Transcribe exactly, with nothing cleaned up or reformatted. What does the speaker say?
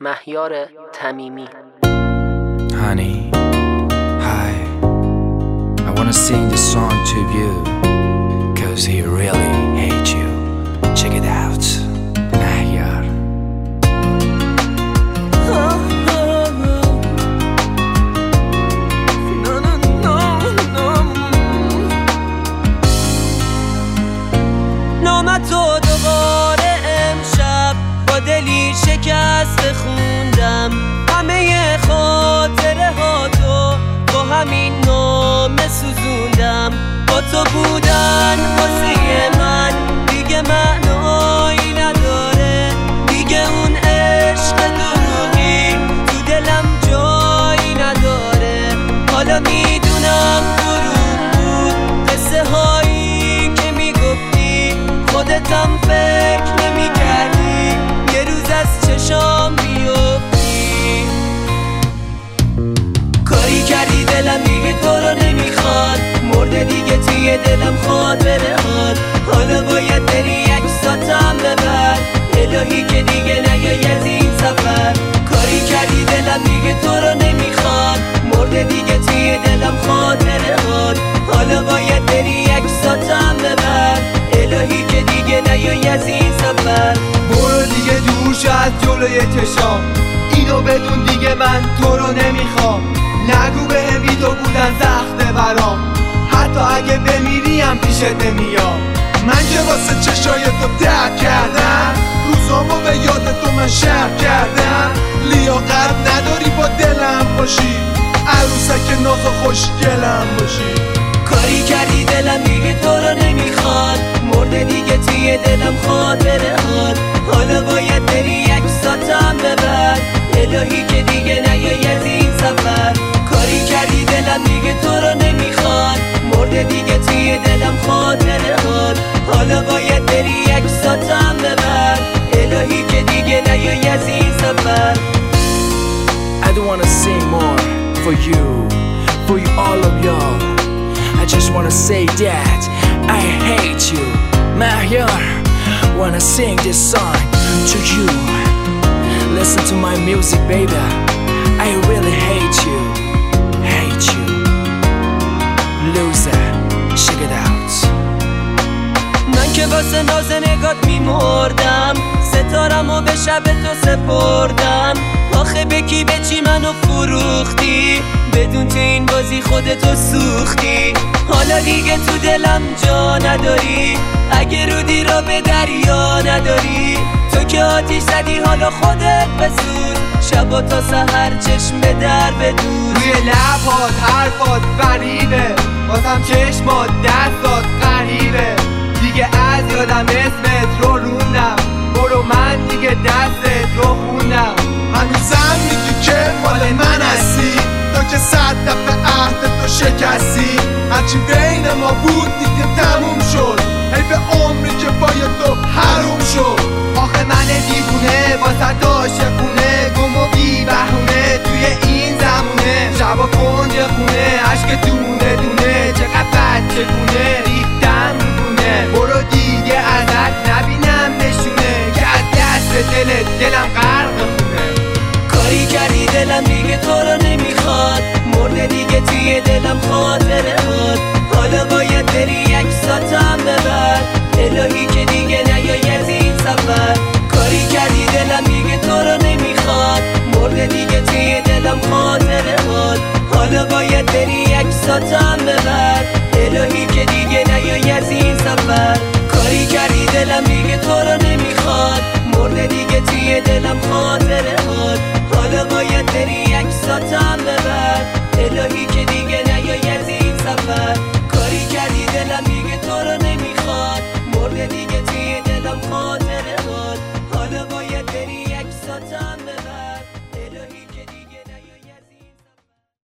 مهیار تمیمی. Honey, hi, I wanna sing this song to you cause he really hates you. Check it out, مهیار. نام تو دوباره امشب با دلی شکسته خوندم، همه خاطره ها تو با همین نام سوزوندم. با تو بودن واسه من دیگه معنایی نداره، دیگه اون عشق دروغی تو دلم جایی نداره. حالا میدونم دروغ بود قصه هایی که میگفتی، خودتم فکر نمی کردی یه روز از چشام بیفتی. کاری کردی دلم دیگه تو رو نمیخواد، مرده دیگه توی دلم خاطره هات. حالا باید بری عکساتم ببر، الهی که دیگه نیای از این سفر. کاری کردی دلم دیگه تو رو نمیخواد، مرده دیگه توی دلم خاطره هات. حالا باید بری عکساتم ببر، الهی که دیگه نیای از این سفر. برو دیگه دور شو از جلوی چشام، اینو بدون دیگه من تو رو نمیخوام. نگو بهم بی تو بودن سخته برام، حتی اگه بمیریم پیشت نمیام. من که واسه چشای تو درد کردم، روزامو به یاد تو من شرق کردم. لیاقت نداری با دلم باشی، عروسک ناز و خوشگلم باشی. کاری کردی دلم دیگه تو رو نمیخواد، مرده دیگه توی دلم خاطره هات. حالا باید بری عکساتم ببر، الهی که دیگه نیای از این سفر. کاری کردی دلم دیگه تو رو نمیخواد، مرده دیگه توی دلم خاطره هات. حالا باید بری عکساتم ببر، الهی که دیگه نیای از این سفر. I don't wanna sing more for you, for you all of y'all. I just wanna say that I hate you. Mahyar, wanna sing this song to you. Listen to my music, baby. I really hate you, hate you. Loser, check it out. من که واسه ناز نگات میمردم، ستارمو به شب تو سپردم. آخه بکی به چی منو فروختی، بدون تو این بازی خودتو سوختی. حالا دیگه تو دلم جا نداری، اگه رودی را به دریا نداری. تو که آتیش زدی حالا خودت بسوز، شبا تا سحر چشم به در بدوز. روی لبات حرفات غریبه، واسم چشمات دستات غریبه. دیگه از یادم اسمت رو روندم، برو من دیگه دستت رو خوندم. هنوزم میگی که مال من هستی، تو که صد دفعه عهد تو شکستی. هرچی بین ما بود دیگه تموم شد، حیف عمری که پای تو حروم شد. آخه من دیوونه واسه عاشقونه، گم و بی بهونه توی این زمونه. شبا کنج خونه عشق دونه دونه، چقدر بچه گونه ریختم دونه. برو دیگه ازت نبینم نشونه، که از دست دلت دلم غرق خونه. کاری کردی دلم دیگه تو رو نمیخواد، مرده دیگه توی دلم خاطره هات. حالا باید بری عکساتم ببر، الهی که دیگه نیای از این سفر. کاری کردی دلم دیگه تو رو نمیخواد، مرده دیگه توی دلم خاطره هات. حالا باید بری عکساتم ببر، الهی که دیگه نیای از این سفر. کاری کردی دلم دیگه تو رو نمیخواد، مرده دیگه توی دلم خاطره هات. حالا باید بری عکساتم